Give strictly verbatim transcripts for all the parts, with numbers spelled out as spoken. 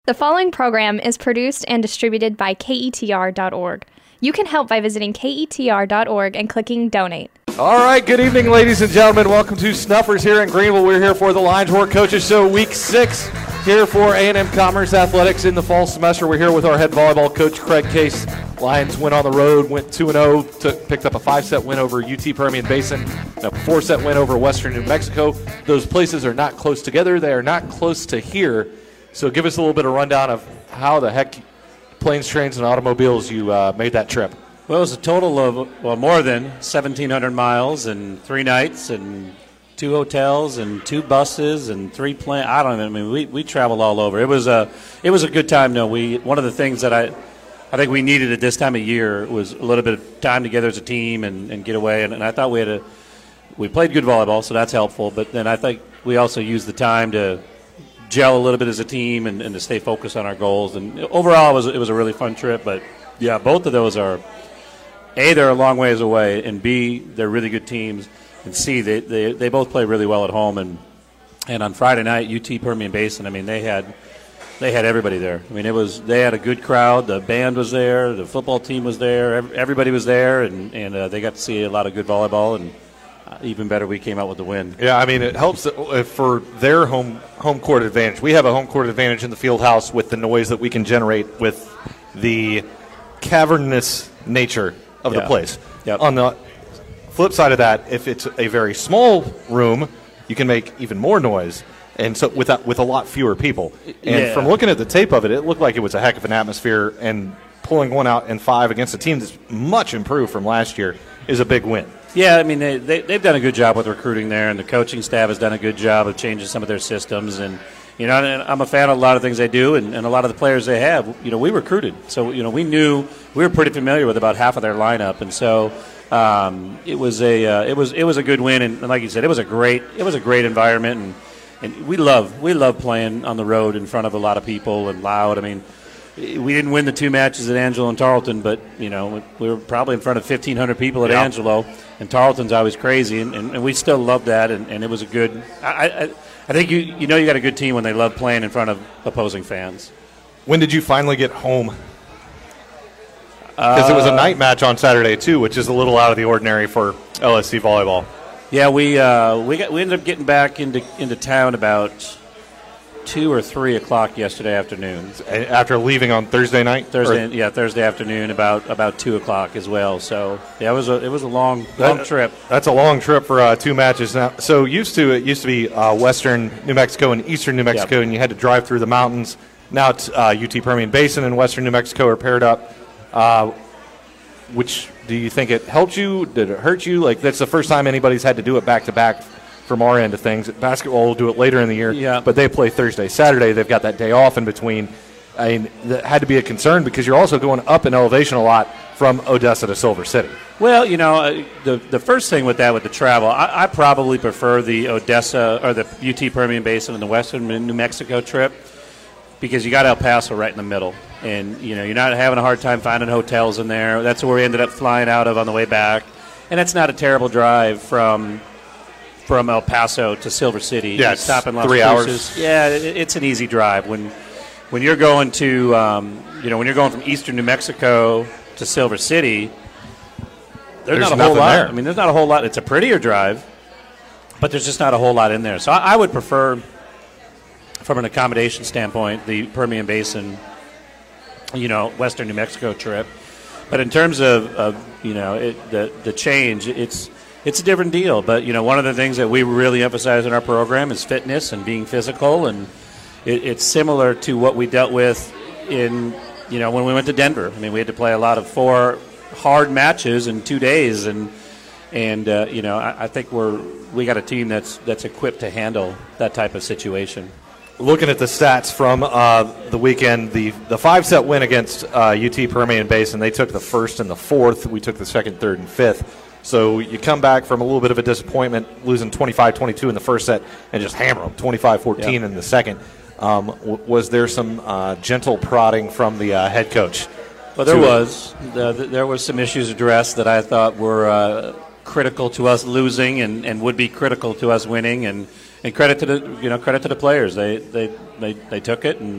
The following program is produced and distributed by K E T R dot org. You can help by visiting K E T R dot org and clicking Donate. All right, good evening, ladies and gentlemen. Welcome to Snuffers here in Greenville. We're here for the Lions Roar Coaches Show, Week six, here for A and M Commerce Athletics in the fall semester. We're here with our head volleyball coach, Craig Case. Lions went on the road, went two and oh, took, picked up a five-set win over U T Permian Basin, a four-set win over Western New Mexico. Those places are not close together. They are not close to here. So give us a little bit of rundown of how the heck planes, trains, and automobiles you uh, made that trip. Well, it was a total of, well, more than seventeen hundred miles and three nights and two hotels and two buses and three planes. I don't know. I mean, we, we traveled all over. It was a it was a good time. No, we one of the things that I I think we needed at this time of year was a little bit of time together as a team and, and get away. And, and I thought we had a we played good volleyball, so that's helpful. But then I think we also used the time to gel a little bit as a team and, and to stay focused on our goals. And overall, it was it was a really fun trip. But yeah, both of those are. A, they're a long ways away, and B, they're really good teams, and C, they, they, they both play really well at home. And and on Friday night, U T Permian Basin, I mean, they had they had everybody there. I mean, it was they had a good crowd. The band was there. The football team was there. Everybody was there, and, and uh, they got to see a lot of good volleyball, and uh, even better, we came out with the win. Yeah, I mean, it helps for their home home court advantage. We have a home court advantage in the field house with the noise that we can generate with the cavernous nature of yeah. the place. Yep. On the flip side of that, if it's a very small room, you can make even more noise, and so with that, with a lot fewer people. And yeah. from looking at the tape of it, it looked like it was a heck of an atmosphere, and pulling one out in five against a team that's much improved from last year is a big win. Yeah, I mean, they, they, they've done a good job with recruiting there, and the coaching staff has done a good job of changing some of their systems. And, you know, and I'm a fan of a lot of things they do, and, and a lot of the players they have, you know, we recruited. So, you know, we knew we were pretty familiar with about half of their lineup. And so um, it was a uh, it was it was a good win, and, and like you said, it was a great it was a great environment, and, and we love we love playing on the road in front of a lot of people and loud. I mean, we didn't win the two matches at Angelo and Tarleton, but, you know, we were probably in front of fifteen hundred people at yeah. Angelo, and Tarleton's always crazy, and, and, and we still loved that, and, and it was a good I, I, I think you you know you got a good team when they love playing in front of opposing fans. When did you finally get home? Because uh, it was a night match on Saturday, too, which is a little out of the ordinary for L S C volleyball. Yeah, we uh, we got we ended up getting back into into town about two or three o'clock yesterday afternoon. After leaving on Thursday night? Thursday, or? yeah, Thursday afternoon about about two o'clock as well. So yeah, it was a it was a long long that, trip. That's a long trip for uh, two matches now. So used to it used to be uh, Western New Mexico and Eastern New Mexico, yep. and you had to drive through the mountains. Now it's uh, U T Permian Basin and Western New Mexico are paired up. Uh, which do you think it helped you? Did it hurt you? Like, that's the first time anybody's had to do it back to back. From our end of things, basketball will do it later in the year, yeah. but they play Thursday, Saturday. They've got that day off in between. I mean, that had to be a concern because you're also going up in elevation a lot from Odessa to Silver City. Well, you know, uh, the the first thing with that, with the travel, I, I probably prefer the Odessa or the U T Permian Basin and the Western New Mexico trip because you got El Paso right in the middle, and you know you're not having a hard time finding hotels in there. That's where we ended up flying out of on the way back, and it's not a terrible drive from. From El Paso to Silver City, yeah, it's stop in Las three Cruces. hours. Yeah, it, it's an easy drive when when you're going to um, you know when you're going from Eastern New Mexico to Silver City. There's, there's not a whole lot. There. I mean, there's not a whole lot. It's a prettier drive, but there's just not a whole lot in there. So I, I would prefer, from an accommodation standpoint, the Permian Basin, you know, Western New Mexico trip. But in terms of, of you know it, the the change, it's. It's a different deal, but, you know, one of the things that we really emphasize in our program is fitness and being physical, and it, it's similar to what we dealt with in, you know, when we went to Denver. I mean, we had to play a lot of four hard matches in two days, and, and uh, you know, I, I think we're we got a team that's that's equipped to handle that type of situation. Looking at the stats from uh, the weekend, the, the five-set win against uh, U T Permian Basin, they took the first and the fourth. We took the second, third, and fifth. So you come back from a little bit of a disappointment, losing twenty-five twenty-two in the first set, and just hammer them twenty-five fourteen yeah. in the second. Um, w- was there some uh, gentle prodding from the uh, head coach? Well, there was. The, the, there was some issues addressed that I thought were uh, critical to us losing and, and would be critical to us winning. And, and credit to the you know credit to the players. They they, they, they took it and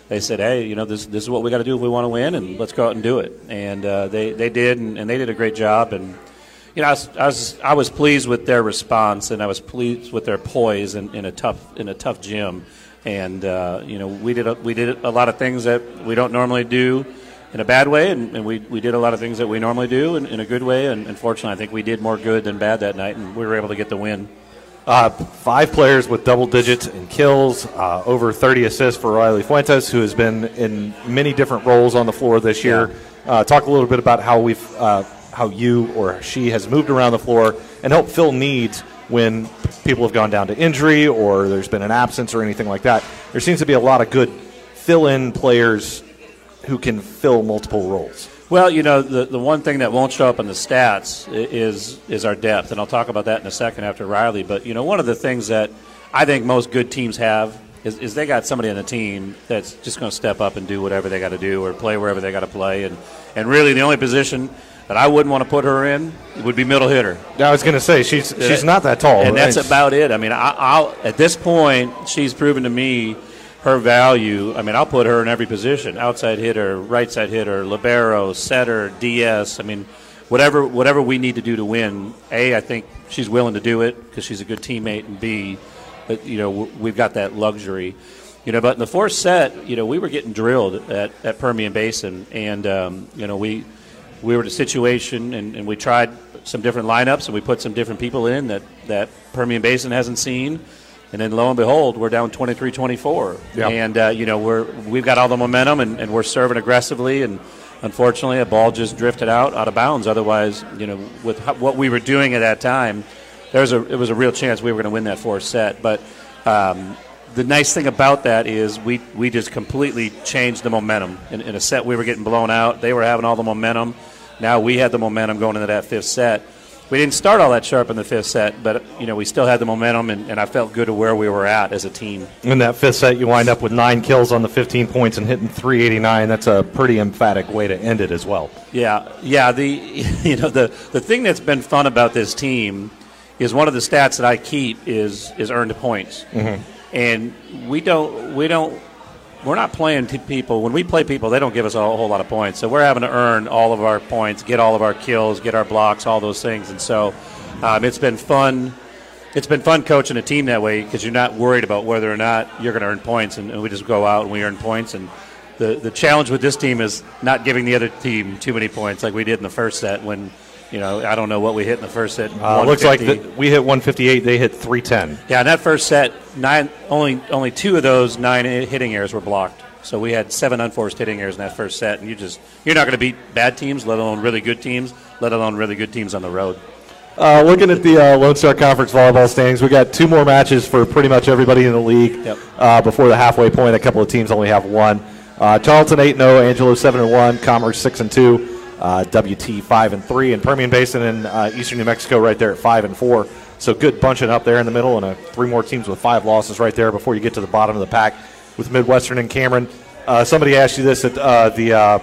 they said, hey, you know, this this is what we got to do if we want to win, and let's go out and do it. And uh, they they did, and, and they did a great job. And you know, I was, I was I was pleased with their response, and I was pleased with their poise in, in a tough in a tough gym. And uh, you know, we did a, we did a lot of things that we don't normally do in a bad way, and, and we, we did a lot of things that we normally do in, in a good way. And unfortunately, I think we did more good than bad that night, and we were able to get the win. Uh, five players with double digits in kills, uh, over thirty assists for Riley Fuentes, who has been in many different roles on the floor this year. Yeah. Uh, talk a little bit about how we've, uh, how you or she has moved around the floor and helped fill needs when people have gone down to injury or there's been an absence or anything like that. There seems to be a lot of good fill-in players who can fill multiple roles. Well, you know, the, the one thing that won't show up in the stats is is our depth, and I'll talk about that in a second after Riley. But, you know, one of the things that I think most good teams have is, is they got somebody on the team that's just going to step up and do whatever they got to do or play wherever they got to play. And, and really the only position that I wouldn't want to put her in would be middle hitter. I was going to say, she's she's not that tall. And right? that's about it. I mean, I, I'll at this point, she's proven to me her value. I mean, I'll put her in every position: outside hitter, right side hitter, libero, setter, D S. I mean, whatever whatever we need to do to win. A, I think she's willing to do it because she's a good teammate, and B, but, you know, we've got that luxury. You know, but in the fourth set, you know, we were getting drilled at, at Permian Basin, and um, you know, we we were in a situation, and, and we tried some different lineups, and we put some different people in that that Permian Basin hasn't seen. And then, lo and behold, we're down twenty-three twenty-four. Yep. And, uh, you know, we're, we've got all the momentum, and, and we're serving aggressively. And, unfortunately, a ball just drifted out, out of bounds. Otherwise, you know, with what we were doing at that time, there was a, it was a real chance we were going to win that fourth set. But um, the nice thing about that is we, we just completely changed the momentum. In, in a set we were getting blown out. They were having all the momentum. Now we had the momentum going into that fifth set. We didn't start all that sharp in the fifth set, but, you know, we still had the momentum, and, and I felt good to where we were at as a team. In that fifth set, you wind up with nine kills on the fifteen points and hitting three eighty-nine. That's a pretty emphatic way to end it as well. Yeah, yeah. The you know the the thing that's been fun about this team is one of the stats that I keep is is earned points, mm-hmm. and we don't we don't. We're not playing to people. When we play people, they don't give us a whole lot of points. So we're having to earn all of our points, get all of our kills, get our blocks, all those things. And so um, it's been fun. It's been fun coaching a team that way because you're not worried about whether or not you're going to earn points, and, and we just go out and we earn points. And the the challenge with this team is not giving the other team too many points like we did in the first set when, you know, I don't know what we hit in the first set. Uh, looks like the, we hit one fifty-eight. They hit three ten. Yeah, in that first set, nine only only two of those nine hitting errors were blocked. So we had seven unforced hitting errors in that first set, and you just you're not going to beat bad teams, let alone really good teams, let alone really good teams on the road. Uh, looking at the uh, Lone Star Conference volleyball standings, we got two more matches for pretty much everybody in the league. Yep. Uh, before the halfway point, a couple of teams only have one. Uh, Charlton eight and oh, Angelo seven and one, Commerce six and two. Uh, W T five and three, and Permian Basin and uh, Eastern New Mexico right there at five and four. So good bunching up there in the middle, and uh, three more teams with five losses right there before you get to the bottom of the pack with Midwestern and Cameron. Uh, somebody asked you this at uh, the uh,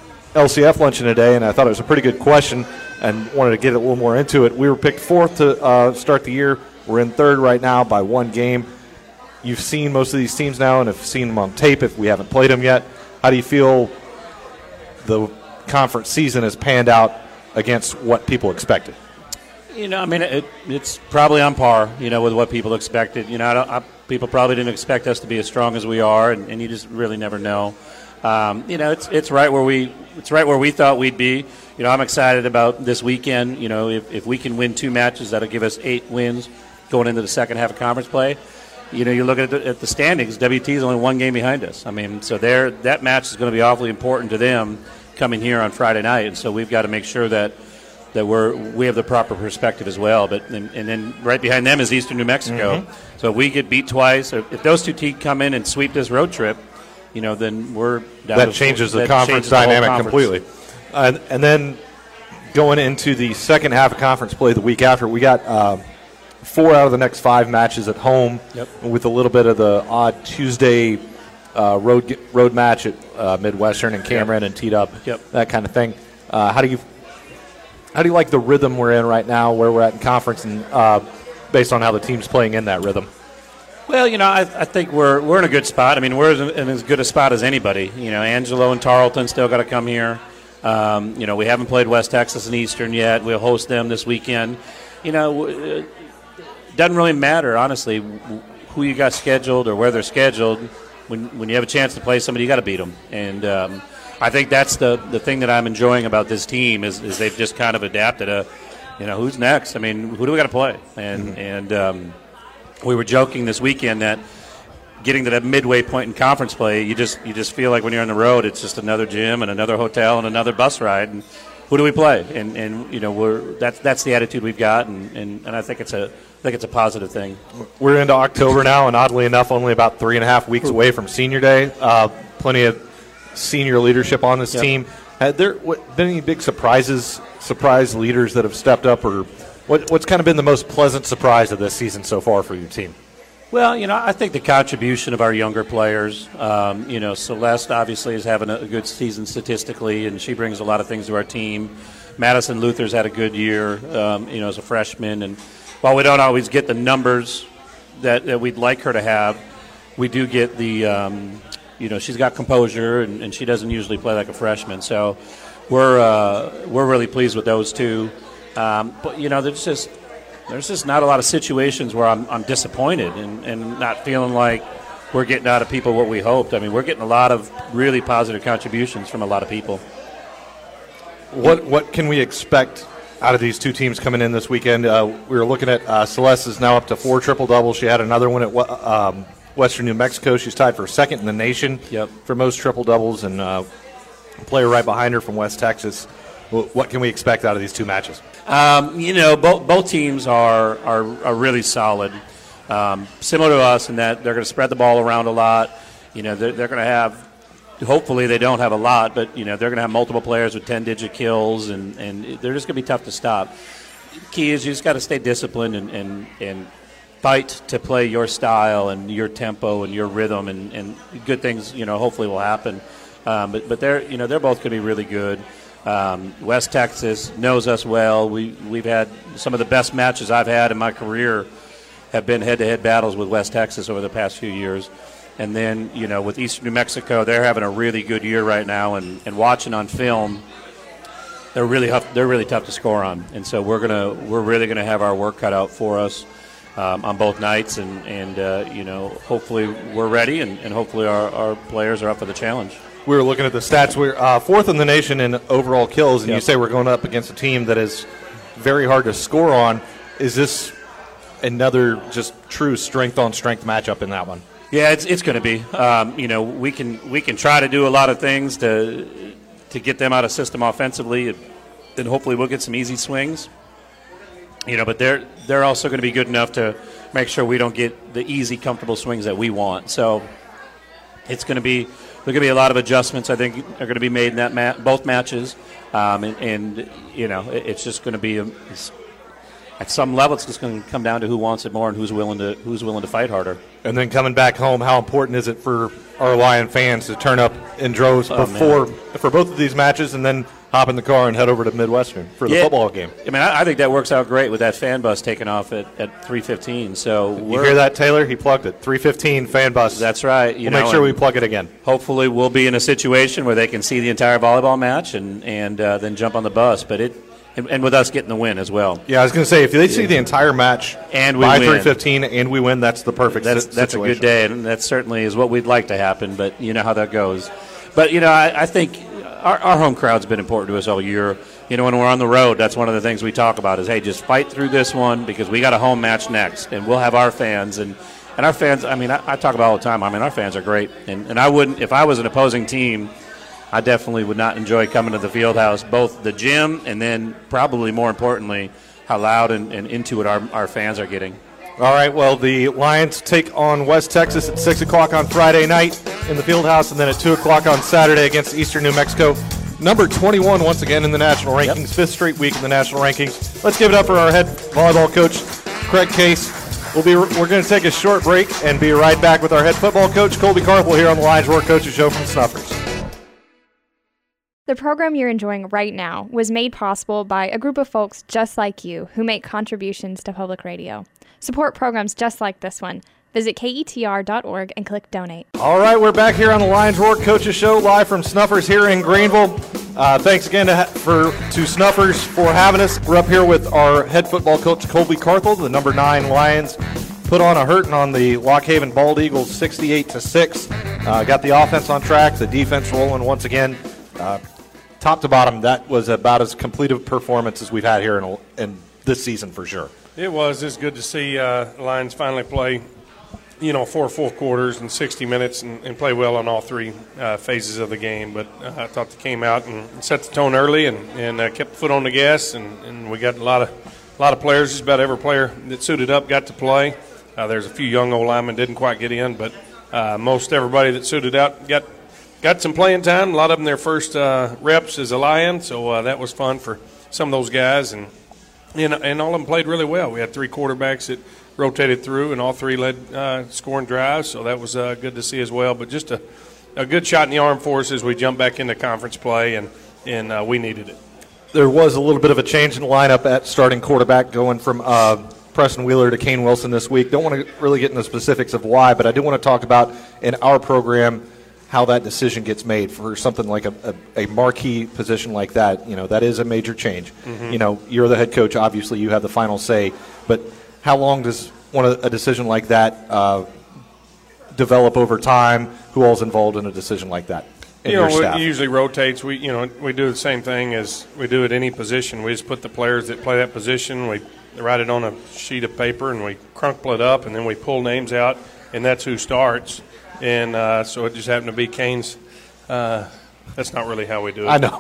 L C F luncheon today, and I thought it was a pretty good question, and wanted to get a little more into it. We were picked fourth to uh, start the year. We're in third right now by one game. You've seen most of these teams now, and have seen them on tape if we haven't played them yet. How do you feel the conference season has panned out against what people expected? You know, I mean, it, it's probably on par, you know, with what people expected. You know, I don't, I, people probably didn't expect us to be as strong as we are, and, and you just really never know. Um, you know, it's it's right where we it's right where we thought we'd be. You know, I'm excited about this weekend. You know, if, if we can win two matches, that'll give us eight wins going into the second half of conference play. You know, you look at the, at the standings, W T is only one game behind us. I mean, so there that match is going to be awfully important to them coming here on Friday night, and so we've got to make sure that that we're we have the proper perspective as well. But and, and then right behind them is Eastern New Mexico. Mm-hmm. So if we get beat twice, or if those two teams come in and sweep this road trip, you know, then we're down that to changes four, the that conference changes the dynamic conference. completely. Uh, and then going into the second half of conference play the week after, we got uh, four out of the next five matches at home, yep. with a little bit of the odd Tuesday uh, road road match at uh, Midwestern and Cameron yep. and teed up, yep. that kind of thing. Uh, how do you how do you like the rhythm we're in right now, where we're at in conference, and uh, based on how the team's playing in that rhythm? Well, you know, I, I think we're we're in a good spot. I mean, we're in as good a spot as anybody. You know, Angelo and Tarleton still got to come here. Um, you know, we haven't played West Texas and Eastern yet. We'll host them this weekend. You know, it doesn't really matter, honestly, who you got scheduled or where they're scheduled. When when you have a chance to play somebody, you got to beat them. And um, I think that's the, the thing that I'm enjoying about this team is, is they've just kind of adapted a, you know, who's next? I mean, who do we got to play? And mm-hmm. and um, we were joking this weekend that getting to that midway point in conference play, you just you just feel like when you're on the road, it's just another gym and another hotel and another bus ride. And who do we play? And and you know we're that's that's the attitude we've got, and, and, and I think it's a I think it's a positive thing. We're into October now, and oddly enough, only about three and a half weeks away from Senior Day. Uh, plenty of senior leadership on this yep. team. Had there what, been any big surprises, surprise leaders that have stepped up, or what, what's kind of been the most pleasant surprise of this season so far for your team? Well, you know, I think the contribution of our younger players, um, you know, Celeste obviously is having a good season statistically, and she brings a lot of things to our team. Madison Luther's had a good year, um, you know, as a freshman. And while we don't always get the numbers that, that we'd like her to have, we do get the, um, you know, she's got composure, and, and she doesn't usually play like a freshman. So we're uh, we're really pleased with those two. Um, but, you know, there's just – There's just not a lot of situations where I'm, I'm disappointed and, and not feeling like we're getting out of people what we hoped. I mean, we're getting a lot of really positive contributions from a lot of people. What what can we expect out of these two teams coming in this weekend? Uh, we were looking at uh, Celeste is now up to four triple-doubles. She had another one at um, Western New Mexico. She's tied for second in the nation yep. for most triple-doubles, and uh, a player right behind her from West Texas. What can we expect out of these two matches? Um, you know, both both teams are are, are really solid. Um, similar to us in that they're going to spread the ball around a lot. You know, they're, they're going to have. Hopefully, they don't have a lot, but you know, they're going to have multiple players with ten-digit kills, and, and they're just going to be tough to stop. Key is you just got to stay disciplined and, and and fight to play your style and your tempo and your rhythm, and, and good things. You know, hopefully will happen. Um, but but they're you know they're both going to be really good. Um, West Texas knows us well. We, we've had some of the best matches I've had in my career have been head-to-head battles with West Texas over the past few years. And then, you know, with Eastern New Mexico, they're having a really good year right now. And, and watching on film, they're really tough, they're really tough to score on. And so we're gonna we're really gonna have our work cut out for us um, on both nights. And and uh, you know, hopefully we're ready, and, and hopefully our, our players are up for the challenge. We were looking at the stats. We're uh, fourth in the nation in overall kills, and yep. you say we're going up against a team that is very hard to score on. Is this another just true strength-on-strength matchup in that one? Yeah, it's it's going to be. Um, you know, we can we can try to do a lot of things to to get them out of system offensively, and hopefully we'll get some easy swings. You know, but they're they're also going to be good enough to make sure we don't get the easy, comfortable swings that we want. So it's going to be. There are going to be a lot of adjustments, I think, are going to be made in that ma- both matches. Um, and, and, you know, it, it's just going to be, a, at some level, it's just going to come down to who wants it more and who's willing to who's willing to fight harder. And then coming back home, how important is it for our Lion fans to turn up in droves oh, before man. for both of these matches and then hop in the car and head over to Midwestern for the yeah. football game? I mean, I, I think that works out great with that fan bus taking off at, at three fifteen. So you hear that, Taylor? He plugged it. three fifteen fan bus. That's right. You we'll know, make sure we plug it again. Hopefully we'll be in a situation where they can see the entire volleyball match and, and uh, then jump on the bus. But it and, and with us getting the win as well. Yeah, I was going to say, if they see the entire match and we by win. three fifteen and we win, that's the perfect that's, situation. That's a good day, and that certainly is what we'd like to happen, but you know how that goes. But, you know, I, I think our, our home crowd's been important to us all year. You know, when we're on the road, that's one of the things we talk about is, hey, just fight through this one because we got a home match next, and we'll have our fans. And, and our fans, I mean, I, I talk about all the time, I mean, our fans are great. And, and I wouldn't, if I was an opposing team, I definitely would not enjoy coming to the field house, both the gym and then probably more importantly, how loud and, and into it our, our fans are getting. All right, well, the Lions take on West Texas at six o'clock on Friday night in the field house, and then at two o'clock on Saturday against Eastern New Mexico. Number twenty-one once again in the national rankings, yep. fifth straight week in the national rankings. Let's give it up for our head volleyball coach, Craig Case. We'll be, we're going to take a short break and be right back with our head football coach, Colby Carpel, here on the Lions Roar Coaches Show from Snuffers. The program you're enjoying right now was made possible by a group of folks just like you who make contributions to public radio. Support programs just like this one. Visit K E T R dot org and click Donate. All right, we're back here on the Lions Roar Coaches Show, live from Snuffers here in Greenville. Uh, thanks again to, for, to Snuffers for having us. We're up here with our head football coach, Colby Carthel. The number nine Lions put on a hurting on the Lock Haven Bald Eagles, sixty-eight to six. Uh, got the offense on track, the defense rolling once again. Uh, top to bottom, that was about as complete a performance as we've had here in, in this season for sure. It was. It's good to see uh, Lions finally play, you know, four full quarters and sixty minutes and, and play well on all three uh, phases of the game. But uh, I thought they came out and set the tone early and, and uh, kept the foot on the gas, and, and we got a lot of a lot of players. Just about every player that suited up got to play. Uh, there's a few young old linemen didn't quite get in, but uh, most everybody that suited out got got some playing time. A lot of them their first uh, reps as a Lion, so uh, that was fun for some of those guys. And And, and all of them played really well. We had three quarterbacks that rotated through, and all three led uh, scoring drives, so that was uh, good to see as well. But just a, a good shot in the arm for us as we jump back into conference play, and, and uh, we needed it. There was a little bit of a change in the lineup at starting quarterback, going from uh, Preston Wheeler to Kane Wilson this week. Don't want to really get into the specifics of why, but I do want to talk about in our program how that decision gets made for something like a, a, a marquee position like that. You know, that is a major change. Mm-hmm. You know, you're the head coach. Obviously, you have the final say. But how long does one a decision like that uh, develop over time? Who all's involved in a decision like that? You know, it usually rotates. We, you know, we do the same thing as we do at any position. We just put the players that play that position. We write it on a sheet of paper and we crumple it up, and then we pull names out, and that's who starts. And uh, so it just happened to be Kane's. Uh, that's not really how we do it. I know.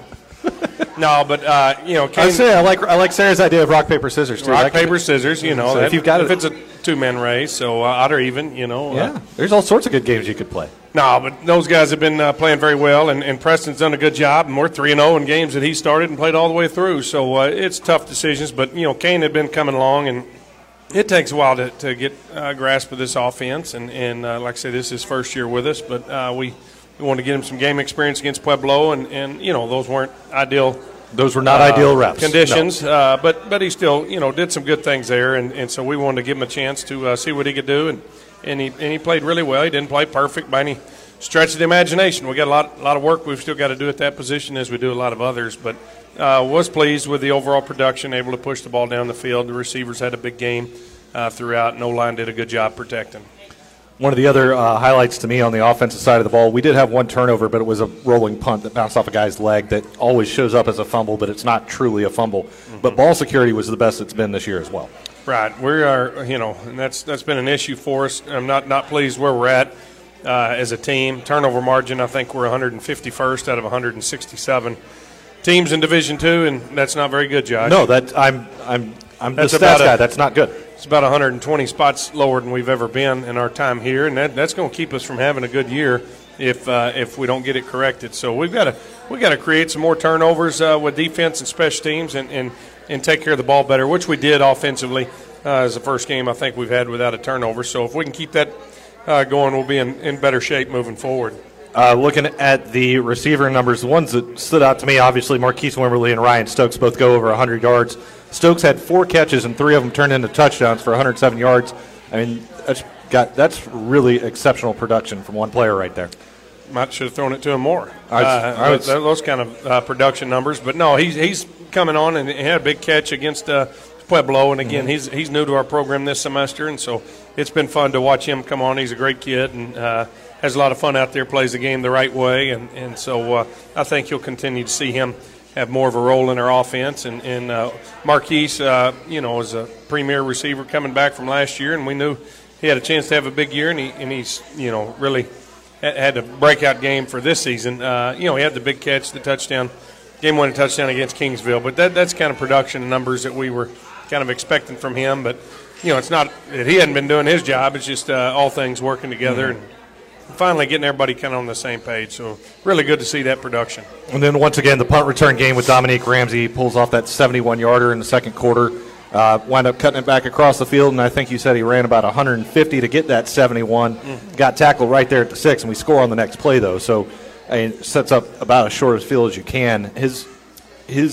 No, but uh, you know, Kane, I say I like I like Sarah's idea of rock paper scissors too. Rock paper scissors, you know. So that, if you've got if it, it's a two man race, so uh, odd or even, you know. Yeah, uh, there's all sorts of good games you could play. No, but those guys have been uh, playing very well, and, and Preston's done a good job, and we're three and zero in games that he started and played all the way through. So uh, it's tough decisions, but you know, Kane had been coming along, and it takes a while to, to get a uh, grasp of this offense, and, and uh, like I say, this is his first year with us, but uh, we, we want to get him some game experience against Pueblo, and, and you know, those weren't ideal. Those were not uh, ideal reps. Conditions, no. uh, but but he still, you know, did some good things there, and, and so we wanted to give him a chance to uh, see what he could do, and, and he and he played really well. He didn't play perfect by any stretch of the imagination. We got a lot a lot of work we've still got to do at that position, as we do a lot of others, but uh, was pleased with the overall production, able to push the ball down the field. The receivers had a big game uh, throughout, and O-line did a good job protecting. One of the other uh, highlights to me on the offensive side of the ball, we did have one turnover, but it was a rolling punt that bounced off a guy's leg that always shows up as a fumble, but it's not truly a fumble. Mm-hmm. But ball security was the best it's been this year as well. Right. We are, you know, and that's that's been an issue for us. I'm not, not pleased where we're at uh, as a team. Turnover margin, I think we're one hundred fifty-first out of one hundred sixty-seven teams in Division Two, and that's not very good, Josh. No, that I'm I'm I'm that's the stats guy. That's not good. It's about one hundred twenty spots lower than we've ever been in our time here, and that, that's going to keep us from having a good year if uh, if we don't get it corrected. So we've got to we got to create some more turnovers uh, with defense and special teams, and, and, and take care of the ball better, which we did offensively uh, as the first game I think we've had without a turnover. So if we can keep that uh, going, we'll be in, in better shape moving forward. Uh, looking at the receiver numbers, the ones that stood out to me, obviously Marquise Wimberly and Ryan Stokes both go over one hundred yards. Stokes had four catches, and three of them turned into touchdowns for one hundred seven yards. I mean, that's got that's really exceptional production from one player right there. Might should have thrown it to him more. I was, uh, I was, those kind of uh, production numbers, but no, he's he's coming on and he had a big catch against uh, Pueblo, and again, mm-hmm. he's he's new to our program this semester, and so it's been fun to watch him come on. He's a great kid and uh, has a lot of fun out there. Plays the game the right way, and and so uh, I think you'll continue to see him have more of a role in our offense. And, and uh, Marquise, uh, you know, is a premier receiver coming back from last year, and we knew he had a chance to have a big year, and, he, and he's, you know, really had a breakout game for this season. Uh, you know, he had the big catch, the touchdown, game-winning touchdown against Kingsville. But that that's kind of production numbers that we were kind of expecting from him. But, you know, it's not that he hadn't been doing his job. It's just uh, all things working together. Mm-hmm. And finally getting everybody kind of on the same page. So really good to see that production. And then once again, the punt return game with Dominique Ramsey. He pulls off that seventy-one-yarder in the second quarter. Uh, wound up cutting it back across the field, and I think you said he ran about one hundred fifty to get that seventy-one. Mm. Got tackled right there at the six, and we score on the next play, though. So I mean, it sets up about as short a field as you can. His his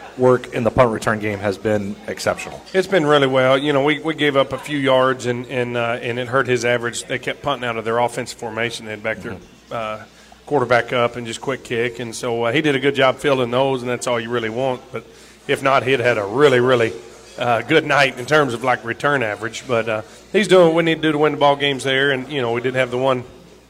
work in the punt return game has been exceptional. It's been really well. You know, we, we gave up a few yards, and and uh, and it hurt his average. They kept punting out of their offensive formation. They had back their uh, quarterback up and just quick kick, and so uh, he did a good job fielding those, and that's all you really want. But if not, he'd had a really, really uh, good night in terms of, like, return average. But uh, he's doing what we need to do to win the ball games there, and, you know, we did have the one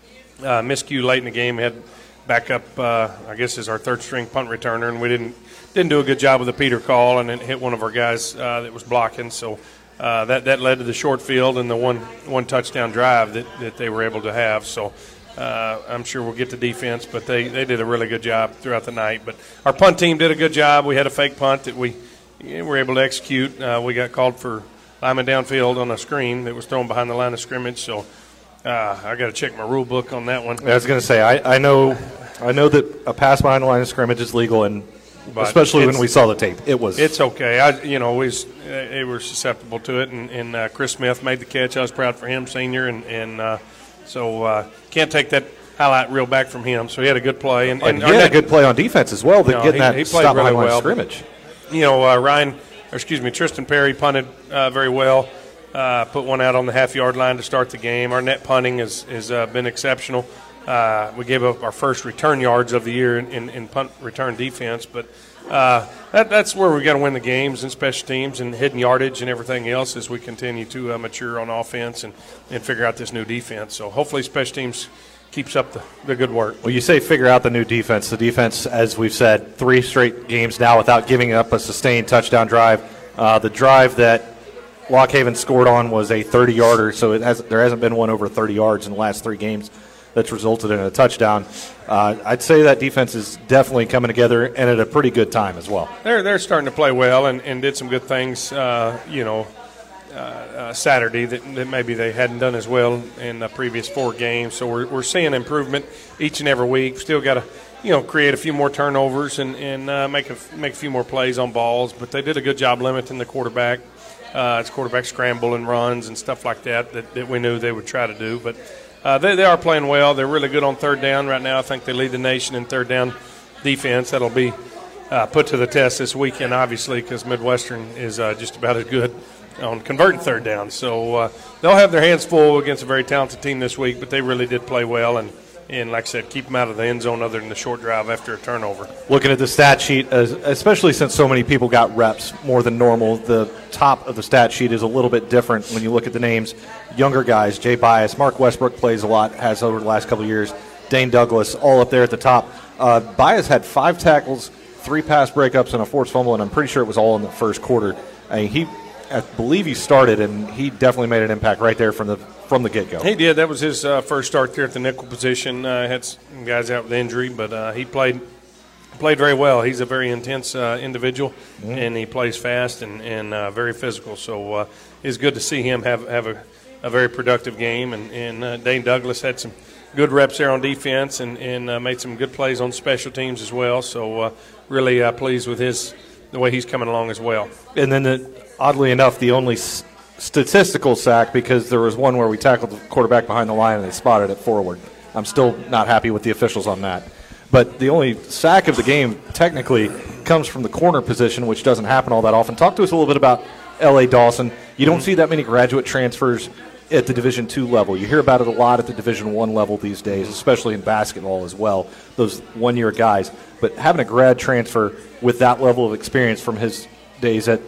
uh, miscue late in the game. We had backup, uh, I guess, is our third-string punt returner, and we didn't – Didn't do a good job with the Peter call, and it hit one of our guys uh, that was blocking. So uh, that that led to the short field and the one one touchdown drive that, that they were able to have. So uh, I'm sure we'll get to defense, but they, they did a really good job throughout the night. But our punt team did a good job. We had a fake punt that we were able to execute. Uh, we got called for lineman downfield on a screen that was thrown behind the line of scrimmage. So uh, I got to check my rule book on that one. I was going to say I, I know I know that a pass behind the line of scrimmage is legal, and But especially when we saw the tape, it was. It's okay. I, you know, we was, uh, they were susceptible to it, and, and uh, Chris Smith made the catch. I was proud for him, senior, and and uh, so uh, can't take that highlight reel back from him. So he had a good play, and, and and he had a good play on defense as well. That No, getting he- that he played stop really behind line of well. scrimmage. You know, uh, Ryan, or excuse me, Tristan Perry punted uh, very well. Uh, put one out on the half yard line to start the game. Our net punting has has uh, been exceptional. Uh, we gave up our first return yards of the year in, in, in punt return defense, but uh, that, that's where we got to win the games and special teams and hidden yardage and everything else as we continue to uh, mature on offense and, and figure out this new defense. So hopefully special teams keeps up the, the good work. Well, you say figure out the new defense. The defense, as we've said, three straight games now without giving up a sustained touchdown drive. Uh, the drive that Lock Haven scored on was a thirty-yarder, so it has, there hasn't been one over thirty yards in the last three games that's resulted in a touchdown. Uh, I'd say that defense is definitely coming together and at a pretty good time as well. They're they're starting to play well and, and did some good things, uh, you know, uh, uh, Saturday that, that maybe they hadn't done as well in the previous four games. So we're we're seeing improvement each and every week. Still got to, you know, create a few more turnovers and and uh, make a make a few more plays on balls. But they did a good job limiting the quarterback. Uh, it's quarterback scramble and runs and stuff like that, that that we knew they would try to do, but. Uh, they, they are playing well. They're really good on third down right now. I think they lead the nation in third down defense. That'll be uh, put to the test this weekend, obviously, because Midwestern is uh, just about as good on converting third down. So uh, they'll have their hands full against a very talented team this week, but they really did play well. And, and like I said, keep them out of the end zone other than the short drive after a turnover. Looking at the stat sheet, as, especially since so many people got reps more than normal, the top of the stat sheet is a little bit different when you look at the names. Younger guys, Jay Bias, Mark Westbrook plays a lot, has over the last couple of years. Dane Douglas, all up there at the top. Uh, Bias had five tackles, three pass breakups, and a forced fumble, and I'm pretty sure it was all in the first quarter. I mean, he, I believe he started, and he definitely made an impact right there from the from the get-go. He did. That was his uh, first start there at the nickel position. Uh, had some guys out with injury, but uh, he played played very well. He's a very intense uh, individual, mm-hmm. and he plays fast and, and uh, very physical. So uh, it's good to see him have, have a, a very productive game. And, and uh, Dane Douglas had some good reps there on defense and, and uh, made some good plays on special teams as well. So uh, really uh, pleased with his the way he's coming along as well. And then, the, oddly enough, the only s- statistical sack, because there was one where we tackled the quarterback behind the line and they spotted it forward. I'm still not happy with the officials on that. But the only sack of the game technically comes from the corner position, which doesn't happen all that often. Talk to us a little bit about L A Dawson. You don't see that many graduate transfers at the Division two level. You hear about it a lot at the Division one level these days, especially in basketball as well, those one-year guys. But having a grad transfer with that level of experience from his days at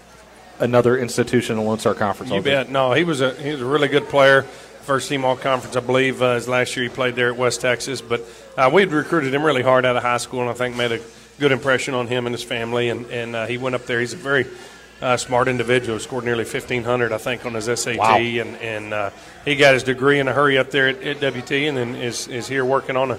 another institution in the Lone Star Conference. You bet. No, he was a he was a really good player. First team all conference, I believe, uh, his last year he played there at West Texas. But uh, we'd recruited him really hard out of high school, and I think made a good impression on him and his family. And, and uh, he went up there. He's a very uh, smart individual. Scored nearly fifteen hundred, I think, on his S A T. Wow. And, and uh, he got his degree in a hurry up there at, at W T, and then is, is here working on a,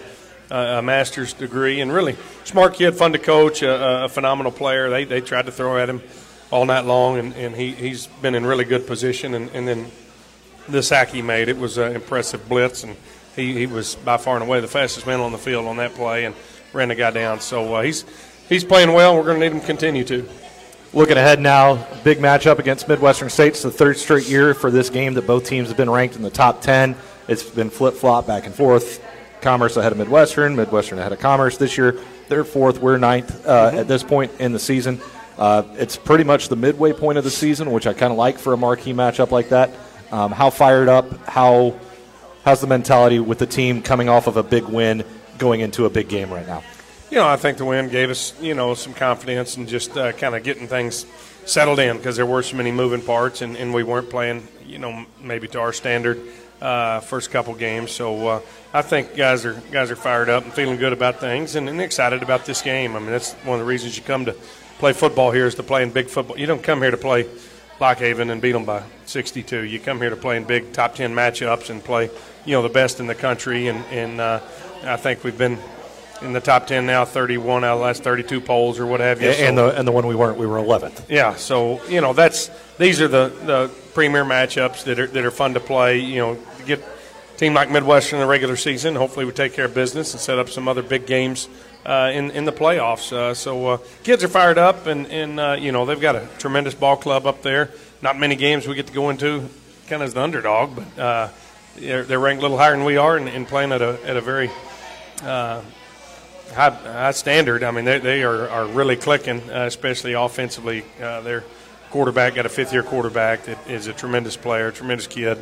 a master's degree. And really smart kid, fun to coach, a, a phenomenal player. They, they tried to throw at him all night long, and, and he, he's been in really good position. And, and then the sack he made, it was an impressive blitz, and he, he was by far and away the fastest man on the field on that play and ran the guy down. So uh, he's he's playing well, and we're going to need him to continue to. Looking ahead now, big matchup against Midwestern State. It's the third straight year for this game that both teams have been ranked in the top ten. It's been flip-flop back and forth. Commerce ahead of Midwestern, Midwestern ahead of Commerce. This year, they're fourth, we're ninth uh, mm-hmm. at this point in the season. Uh, it's pretty much the midway point of the season, which I kind of like for a marquee matchup like that. Um, how fired up, how how's the mentality with the team coming off of a big win going into a big game right now? You know, I think the win gave us, you know, some confidence and just uh, kind of getting things settled in because there were so many moving parts and, and we weren't playing, you know, maybe to our standard uh, first couple games. So uh, I think guys are guys are fired up and feeling good about things and, and excited about this game. I mean, that's one of the reasons you come to play football here is to play in big football. You don't come here to play Lockhaven and beat them by sixty-two. You come here to play in big top ten matchups and play, you know, the best in the country. And, and uh, I think we've been in the top ten now, thirty-one out of the last thirty-two polls or what have you. And, so, the and the one we weren't, we were eleventh. Yeah, so you know that's these are the, the premier matchups that are that are fun to play. You know, to get a team like Midwestern in the regular season. Hopefully, we take care of business and set up some other big games uh, in in the playoffs. Uh, so uh, kids are fired up, and and uh, you know they've got a tremendous ball club up there. Not many games we get to go into, kind of as the underdog, but uh, they're, they're ranked a little higher than we are, and, and playing at a at a very uh, High, high standard. I mean, they, they are, are really clicking, uh, especially offensively. Uh, their quarterback got a fifth-year quarterback that is a tremendous player, tremendous kid.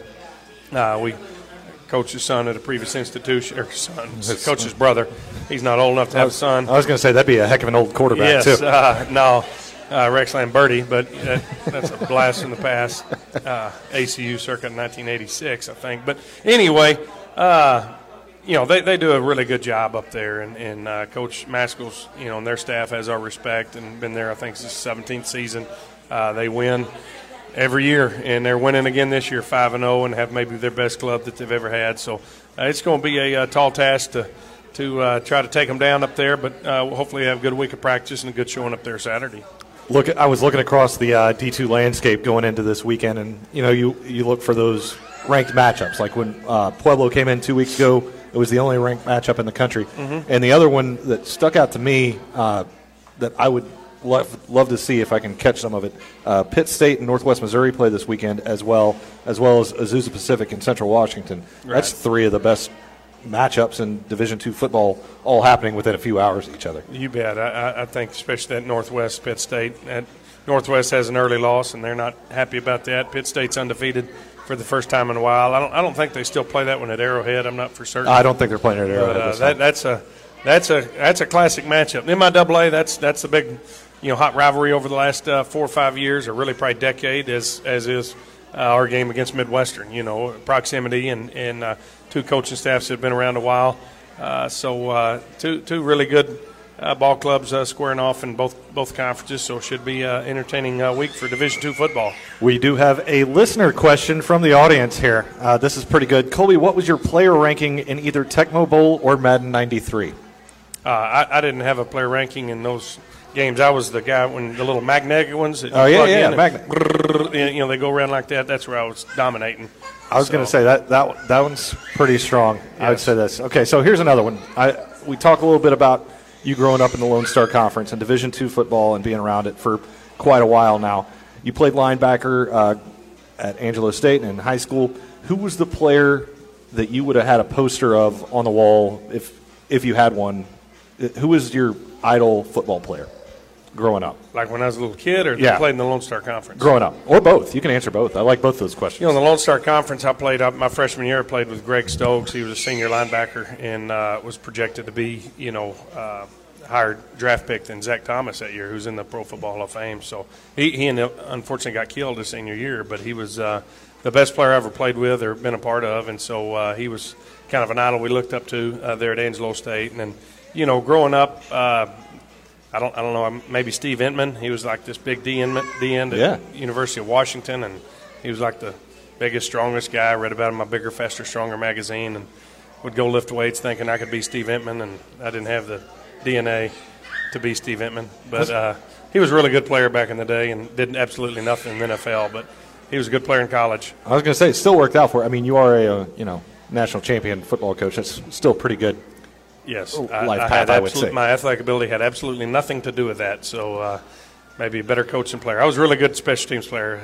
Uh, we coached his son at a previous institution, or son, coach's brother. He's not old enough to have a son. I was going to say that'd be a heck of an old quarterback, yes, too. Uh, no, uh, Rex Lamberti, but that, that's a blast from the past. Uh, A C U circa nineteen eighty-six, I think. But anyway, uh, you know, they, they do a really good job up there, and, and uh, Coach Maskell's, you know, and their staff has our respect and been there, I think, since the seventeenth season. Uh, they win every year, and they're winning again this year, five and oh, and have maybe their best club that they've ever had. So uh, it's going to be a, a tall task to to uh, try to take them down up there, but uh, we'll hopefully have a good week of practice and a good showing up there Saturday. Look, I was looking across the uh, D two landscape going into this weekend, and, you know, you, you look for those ranked matchups. Like when uh, Pueblo came in two weeks ago, it was the only ranked matchup in the country. Mm-hmm. And the other one that stuck out to me uh, that I would love, love to see if I can catch some of it, uh, Pitt State and Northwest Missouri play this weekend as well, as well as Azusa Pacific and Central Washington. Right. That's three of the best matchups in Division two football, all happening within a few hours of each other. You bet. I, I think especially that Northwest Pitt State. That Northwest has an early loss, and they're not happy about that. Pitt State's undefeated for the first time in a while. I don't. I don't think they still play that one at Arrowhead. I'm not for certain. I don't think they're playing at Arrowhead. But, uh, that, that's a that's a that's a classic matchup. M I A A. That's that's the big, you know, hot rivalry over the last uh, four or five years, or really probably decade, as as is uh, our game against Midwestern. You know, proximity and and uh, two coaching staffs that have been around a while. Uh, so uh, two two really good uh, ball clubs uh, squaring off in both both conferences. So it should be an uh, entertaining uh, week for Division two football. We do have a listener question from the audience here. Uh, this is pretty good. Colby, what was your player ranking in either Tecmo Bowl or Madden ninety-three? Uh, I, I didn't have a player ranking in those games. I was the guy when the little magnetic ones. That oh you yeah, plug yeah, in magnet. And, you know, they go around like that. That's where I was dominating. I was so. going to say that that that one's pretty strong. Yes. I would say this. Okay, so here's another one. I we talk a little bit about you growing up in the Lone Star Conference and Division two football and being around it for quite a while now. You played linebacker uh, at Angelo State and in high school. Who was the player that you would have had a poster of on the wall if if you had one? Who was your idol football player growing up? Like when I was a little kid, or yeah. played in the Lone Star Conference? Growing up, or both. You can answer both. I like both those questions. You know, in the Lone Star Conference, I played up my freshman year. I played with Greg Stokes. He was a senior linebacker and uh, was projected to be, you know, uh, higher draft pick than Zach Thomas that year, who's in the Pro Football Hall of Fame. So he, he unfortunately got killed his senior year, but he was uh, the best player I ever played with or been a part of, and so uh, he was kind of an idol we looked up to uh, there at Angelo State. And then, you know, growing up, uh, I don't, I don't know, maybe Steve Entman. He was like this big D end, D end at yeah. University of Washington, and he was like the biggest, strongest guy. I read about him in my Bigger, Faster, Stronger magazine, and would go lift weights thinking I could be Steve Entman, and I didn't have the D N A to be Steve Entman. But uh, he was a really good player back in the day and did absolutely nothing in the N F L, but he was a good player in college. I was going to say, it still worked out for you. I mean, you are a, you know, national champion football coach. That's still pretty good. Yes, life I, I path, had I would absolute, say. My athletic ability had absolutely nothing to do with that. So uh, maybe a better coach and player. I was a really good special teams player. I had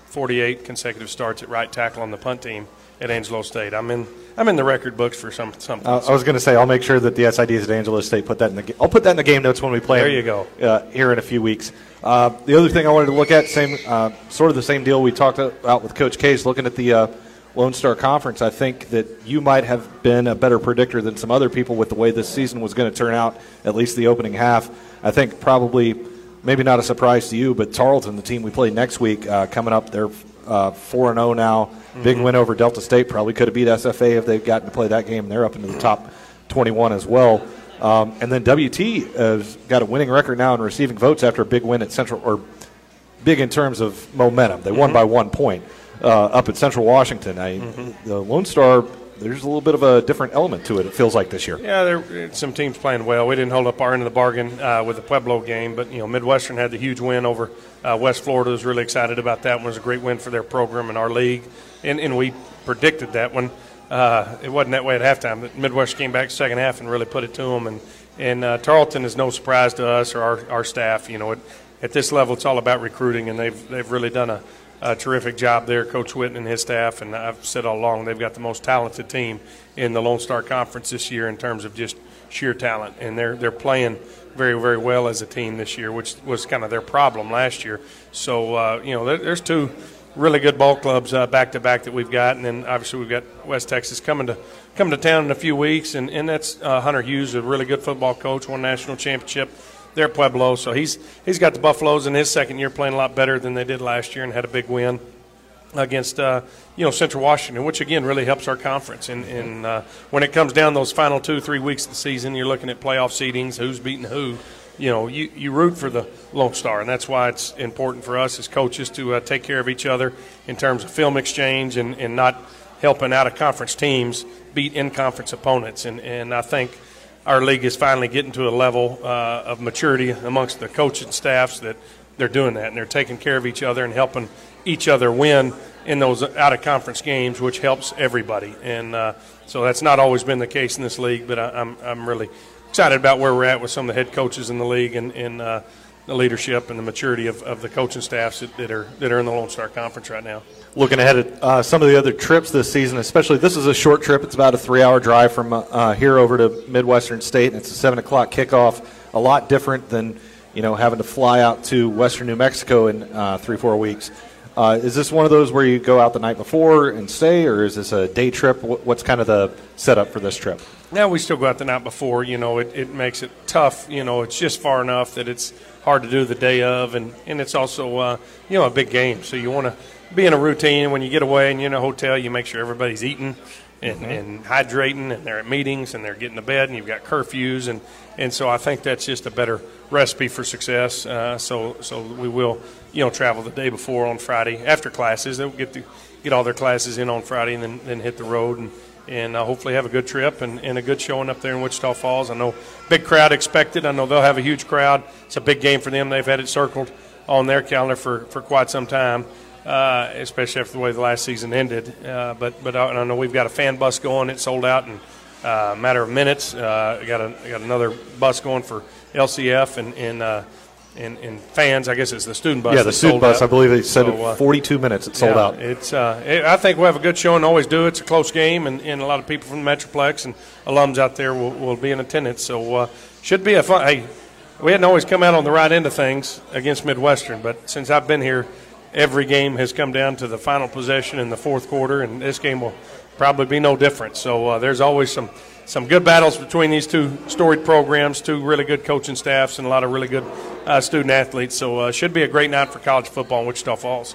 forty-eight consecutive starts at right tackle on the punt team at Angelo State. I'm in I'm in the record books for some something. Uh, I was going to say I'll make sure that the S I Ds at Angelo State put that in the ga- I'll put that in the game notes when we play. There them, you go. Uh, here in a few weeks. Uh, the other thing I wanted to look at, same uh, sort of the same deal we talked about with Coach Case, looking at the uh, Lone Star Conference. I think that you might have been a better predictor than some other people with the way this season was going to turn out, at least the opening half. I think probably, maybe not a surprise to you, but Tarleton, the team we play next week, uh, coming up, they're uh, four and oh now. Mm-hmm. Big win over Delta State. Probably could have beat S F A if they'd gotten to play that game. They're up into the top twenty-one as well. Um, and then W T has got a winning record now in receiving votes after a big win at Central, or big in terms of momentum. They mm-hmm. won by one point uh, up at Central Washington. I, mm-hmm. The Lone Star, there's a little bit of a different element to it, it feels like, this year. Yeah, there some teams playing well. We didn't hold up our end of the bargain uh, with the Pueblo game, but, you know, Midwestern had the huge win over uh, West Florida. Was really excited about that one. It was a great win for their program and our league, and, and we predicted that one. Uh, it wasn't that way at halftime. But Midwest came back second half and really put it to them. And, and uh, Tarleton is no surprise to us or our, our staff. You know, it, at this level, it's all about recruiting, and they've they've really done a, a terrific job there, Coach Witten and his staff. And I've said all along, they've got the most talented team in the Lone Star Conference this year in terms of just sheer talent. And they're they're playing very, very well as a team this year, which was kind of their problem last year. So, uh, you know, there, there's two really good ball clubs uh, back-to-back that we've got, and then obviously we've got West Texas coming to coming to town in a few weeks, and, and that's uh, Hunter Hughes, a really good football coach, won national championship there at Pueblo. So he's he's got the Buffaloes in his second year playing a lot better than they did last year and had a big win against uh, you know Central Washington, which again really helps our conference. And, and uh, when it comes down those final two, three weeks of the season, you're looking at playoff seedings, who's beating who. You know, you, you root for the Lone Star, and that's why it's important for us as coaches to uh, take care of each other in terms of film exchange and, and not helping out-of-conference teams beat in-conference opponents. And, and I think our league is finally getting to a level uh, of maturity amongst the coaching staffs that they're doing that, and they're taking care of each other and helping each other win in those out-of-conference games, which helps everybody. And uh, so that's not always been the case in this league, but I, I'm, I'm really – excited about where we're at with some of the head coaches in the league and, and uh, the leadership and the maturity of, of the coaching staffs that, that are that are in the Lone Star Conference right now. Looking ahead at uh, some of the other trips this season, especially this is a short trip. It's about a three-hour drive from uh, here over to Midwestern State, and it's a seven o'clock kickoff. A lot different than, you know, having to fly out to Western New Mexico in uh, three, four weeks. Uh, is this one of those where you go out the night before and stay, or is this a day trip? What's kind of the setup for this trip? Now we still go out the night before. You know, it, it makes it tough. You know, it's just far enough that it's hard to do the day of, and, and it's also, uh, you know, a big game. So you want to be in a routine. When you get away and you're in a hotel, you make sure everybody's eating and, mm-hmm. and hydrating, and they're at meetings and they're getting to bed, and you've got curfews. And, and so I think that's just a better recipe for success. Uh, so so we will, you know, travel the day before on Friday after classes. They'll get to get all their classes in on Friday and then, then hit the road and, and uh, hopefully have a good trip and, and a good showing up there in Wichita Falls. I know big crowd expected. I know they'll have a huge crowd. It's a big game for them. They've had it circled on their calendar for, for quite some time, uh, especially after the way the last season ended. Uh, but but I, I know we've got a fan bus going. It's sold out in uh, a matter of minutes. Uh, got a got another bus going for L C F and and, uh, and and fans. I guess it's the student bus. Yeah, the student bus. Out. I believe they said so, uh, forty-two minutes. It's sold yeah, out. It's. Uh, it, I think we'll have a good showing. Always do. It's a close game, and, and a lot of people from the Metroplex and alums out there will, will be in attendance. So uh, should be a fun. Hey, we hadn't always come out on the right end of things against Midwestern, but since I've been here, every game has come down to the final possession in the fourth quarter, and this game will probably be no different. So uh, there's always some. Some good battles between these two storied programs, two really good coaching staffs, and a lot of really good uh, student athletes. So uh, should be a great night for college football in Wichita Falls.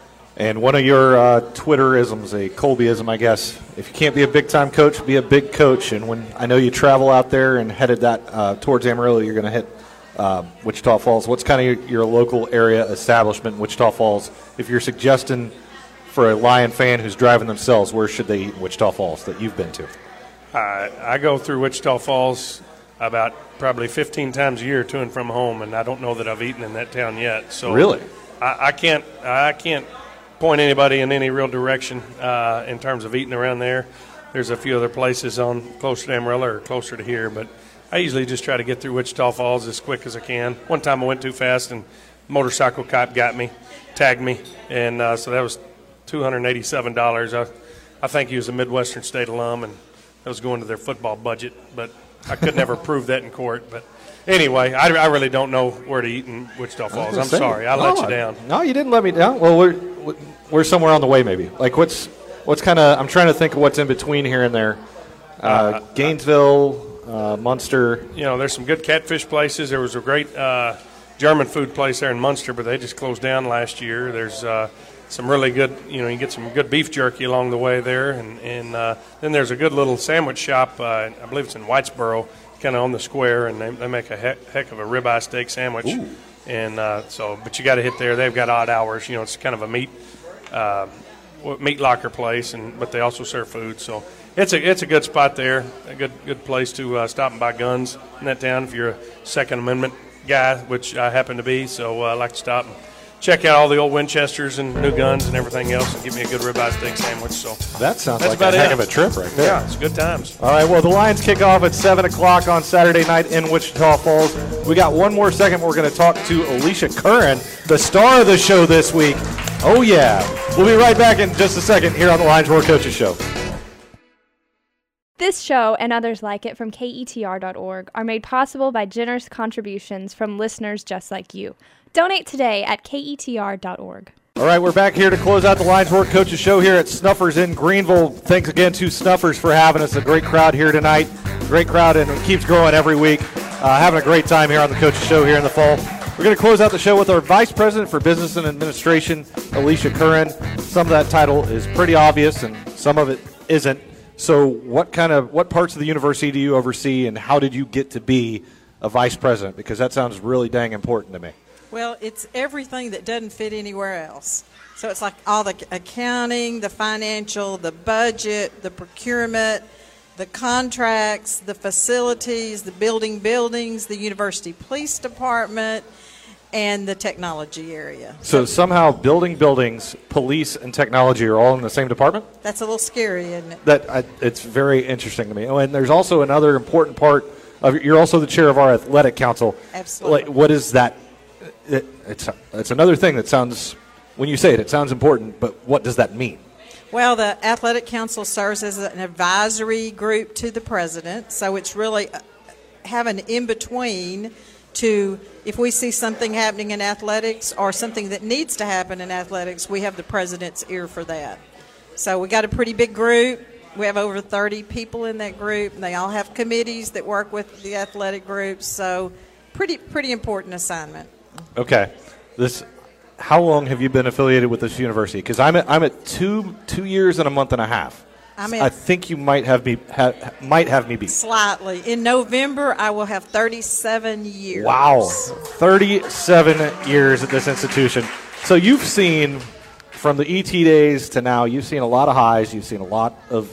And one of your uh, Twitterisms, a Colbyism, I guess, if you can't be a big-time coach, be a big coach. And when I know you travel out there and headed that uh, towards Amarillo, you're going to hit uh, Wichita Falls. What's kind of your, your local area establishment in Wichita Falls? If you're suggesting for a Lion fan who's driving themselves, where should they eat in Wichita Falls that you've been to? Uh, I go through Wichita Falls about probably fifteen times a year to and from home, and I don't know that I've eaten in that town yet. So really, I, I can't I can't point anybody in any real direction uh, in terms of eating around there. There's a few other places on closer to Amarillo or closer to here, but I usually just try to get through Wichita Falls as quick as I can. One time I went too fast and motorcycle cop got me, tagged me, and uh, so that was two hundred eighty-seven dollars. I, I think he was a Midwestern State alum, and that was going to their football budget, but I could never prove that in court. But anyway, I, I really don't know where to eat in Wichita Falls. I'm say, sorry. I no, let you down. No, you didn't let me down. Well, we're we're somewhere on the way, maybe. Like, what's what's kind of – I'm trying to think of what's in between here and there. Uh, uh, Gainesville, uh, Munster. You know, there's some good catfish places. There was a great uh, German food place there in Munster, but they just closed down last year. There's uh, some really good – you know, you get some good beef jerky along the way there. And, and uh, then there's a good little sandwich shop. Uh, I believe it's in Whitesboro, kind of on the square, and they, they make a heck, heck of a ribeye steak sandwich. Ooh. And uh, so, but you got to hit there. They've got odd hours. You know, it's kind of a meat uh, meat locker place, and but they also serve food. So it's a it's a good spot there. A good good place to uh, stop and buy guns in that town if you're a Second Amendment guy, which I happen to be. So uh, I like to stop and check out all the old Winchesters and new guns and everything else, and give me a good ribeye steak sandwich. So that sounds that's like a heck it. of a trip right there. Yeah, it's good times. All right, well, the Lions kick off at seven o'clock on Saturday night in Wichita Falls. We got one more second. We're going to talk to Alicia Curran, the star of the show this week. Oh, yeah. We'll be right back in just a second here on the Lions Roar Coaches Show. This show and others like it from K E T R dot org are made possible by generous contributions from listeners just like you. Donate today at K E T R dot org. All right, we're back here to close out the Lions Roar Coaches Show here at Snuffers in Greenville. Thanks again to Snuffers for having us. A great crowd here tonight. Great crowd, and it keeps growing every week. Uh, having a great time here on the Coaches Show here in the fall. We're going to close out the show with our Vice President for Business and Administration, Alicia Curran. Some of that title is pretty obvious, and some of it isn't. So what kind of what parts of the university do you oversee, and how did you get to be a vice president? Because that sounds really dang important to me. Well, it's everything that doesn't fit anywhere else. So it's like all the accounting, the financial, the budget, the procurement, the contracts, the facilities, the building buildings, the university police department, and the technology area. So somehow building buildings, police, and technology are all in the same department? That's a little scary, isn't it? That I, it's very interesting to me. Oh, and there's also another important part of you're also the chair of our athletic council. Absolutely. Like, what is that? It, it's it's another thing that sounds, when you say it, it sounds important, but what does that mean? Well, the Athletic Council serves as an advisory group to the president, so it's really having in-between to, if we see something happening in athletics or something that needs to happen in athletics, we have the president's ear for that. So we got a pretty big group. We have over thirty people in that group, and they all have committees that work with the athletic groups, so pretty pretty important assignment. Okay. This. How long have you been affiliated with this university? Because I'm at, I'm at two two years and a month and a half. I'm at I think you might have me ha, might have me beat. Slightly. In November, I will have thirty-seven years. Wow, thirty-seven years at this institution. So you've seen, from the E T days to now, you've seen a lot of highs. You've seen a lot of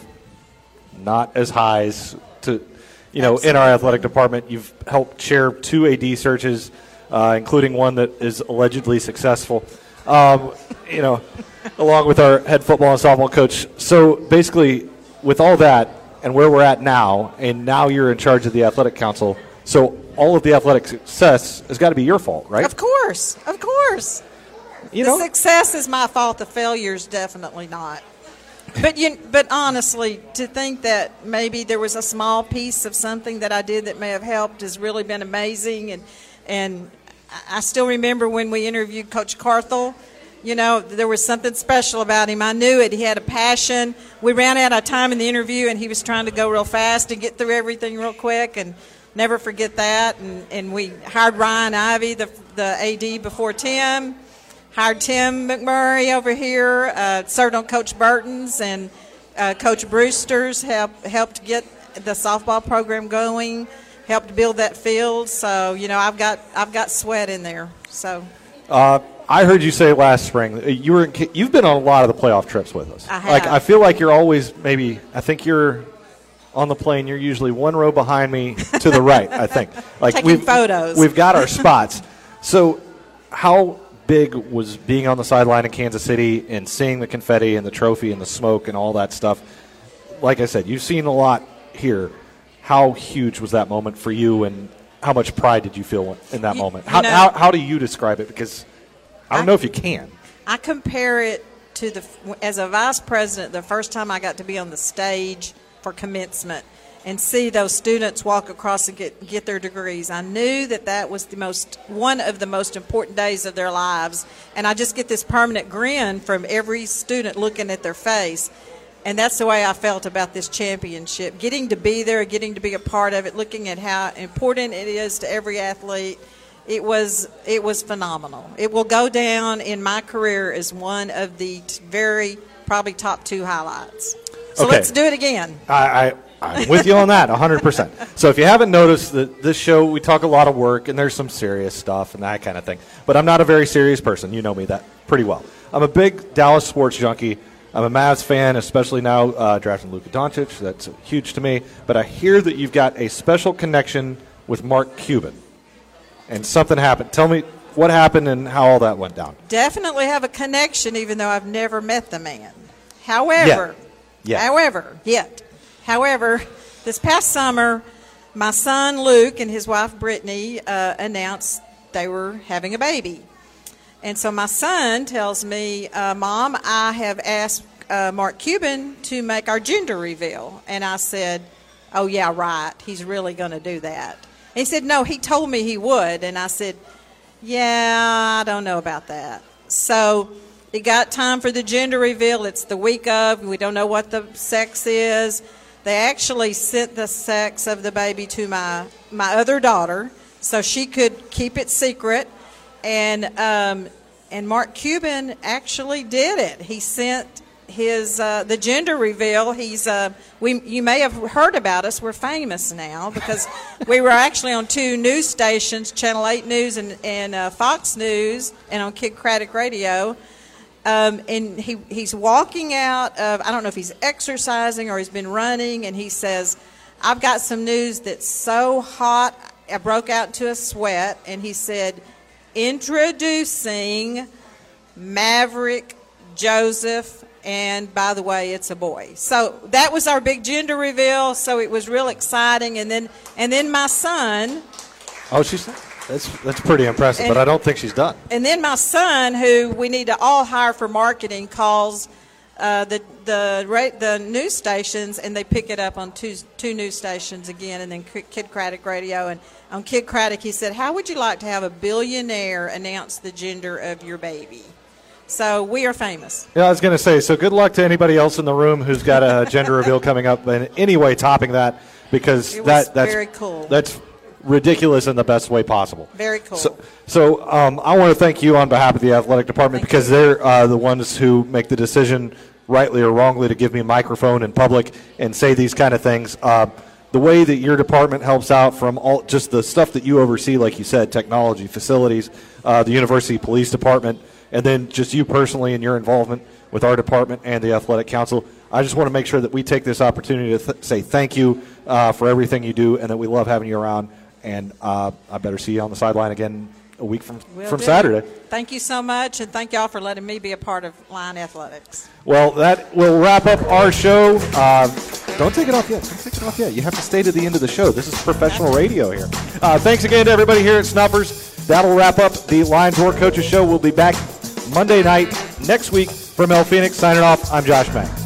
not as highs to, you know, Absolutely. in our athletic department. You've helped chair two A D searches. Uh, including one that is allegedly successful, um, you know, along with our head football and softball coach. So basically, with all that and where we're at now, and now you're in charge of the athletic council, so all of the athletic success has got to be your fault, right? Of course, of course. You the know, success is my fault. The failure is definitely not. But you, but honestly, to think that maybe there was a small piece of something that I did that may have helped has really been amazing. And And I still remember when we interviewed Coach Carthel, you know, there was something special about him. I knew it. He had a passion. We ran out of time in the interview, and he was trying to go real fast and get through everything real quick, and never forget that. And, and we hired Ryan Ivey, the, the A D before Tim, hired Tim McMurray over here, uh, served on Coach Burton's, and uh, Coach Brewster's help, helped get the softball program going. Helped build that field, so you know I've got I've got sweat in there. So uh, I heard you say last spring you were in, you've been on a lot of the playoff trips with us. I have. Like I feel like you're always maybe I think you're on the plane. You're usually one row behind me to the right. I think like taking we've, photos. We've got our spots. So how big was being on the sideline in Kansas City and seeing the confetti and the trophy and the smoke and all that stuff? Like I said, you've seen a lot here. How huge was that moment for you, and how much pride did you feel in that You- moment? you How, know- how, how do you describe it? Because I don't I- know if you can. I compare it to the as a vice president, the first time I got to be on the stage for commencement and see those students walk across and get get their degrees. I knew that that was the most one of the most important days of their lives, and I just get this permanent grin from every student looking at their face. And that's the way I felt about this championship. Getting to be there, getting to be a part of it, looking at how important it is to every athlete. It was it was phenomenal. It will go down in my career as one of the t- very probably top two highlights. So Okay. let's do it again. I, I, I'm with you on that, one hundred percent. So if you haven't noticed, that this show, we talk a lot of work, and there's some serious stuff and that kind of thing. But I'm not a very serious person. You know me that pretty well. I'm a big Dallas sports junkie. I'm a Mavs fan, especially now uh, drafting Luka Doncic. That's huge to me. But I hear that you've got a special connection with Mark Cuban. And something happened. Tell me what happened and how all that went down. Definitely have a connection, even though I've never met the man. However, Yeah. however, yet, however, this past summer, my son Luke and his wife Brittany uh, announced they were having a baby. And so my son tells me, uh, Mom, I have asked uh, Mark Cuban to make our gender reveal. And I said, oh, yeah, right. He's really going to do that. And he said, no, he told me he would. And I said, yeah, I don't know about that. So it got time for the gender reveal. It's the week of. We don't know what the sex is. They actually sent the sex of the baby to my, my other daughter so she could keep it secret. And um, and Mark Cuban actually did it. He sent his uh, the gender reveal. He's uh, we you may have heard about us. We're famous now because we were actually on two news stations, Channel eight News and and uh, Fox News, and on Kid Craddock Radio. Um, and he he's walking out of, I don't know if he's exercising or he's been running, and he says, "I've got some news that's so hot, I broke out into a sweat." And he said, "Introducing Maverick Joseph, and by the way, it's a boy." So that was our big gender reveal. So it was real exciting. And then and then my son, Oh, she's that's that's pretty impressive, And- but I don't think she's done. and then my son, who we need to all hire for marketing, calls uh, the the ra- the news stations, and they pick it up on two two news stations again, and then Kid Craddock Radio. And on Kid Craddock, he said, "How would you like to have a billionaire announce the gender of your baby?" So we are famous. Yeah, I was going to say, so good luck to anybody else in the room who's got a gender reveal coming up, and anyway topping that, because It was that that's very cool. That's ridiculous in the best way possible. Very cool. So, so um, I want to thank you on behalf of the athletic department, Thank because you. they're uh, the ones who make the decision, rightly or wrongly, to give me a microphone in public and say these kind of things. Uh, the way that your department helps out from all just the stuff that you oversee, like you said, technology, facilities, uh, the university police department, and then just you personally and your involvement with our department and the athletic council. I just want to make sure that we take this opportunity to th- say thank you uh, for everything you do, and that we love having you around. And uh, I better see you on the sideline again a week from, Will from do. Saturday. Thank you so much, and thank y'all for letting me be a part of Line Athletics. Well, that will wrap up our show. Um, don't take it off yet. Don't take it off yet. You have to stay to the end of the show. This is professional radio here. Uh, thanks again to everybody here at Snuffers. That'll wrap up the Lions War Coaches Show. We'll be back Monday night next week from El Phoenix. Signing off, I'm Josh Mack.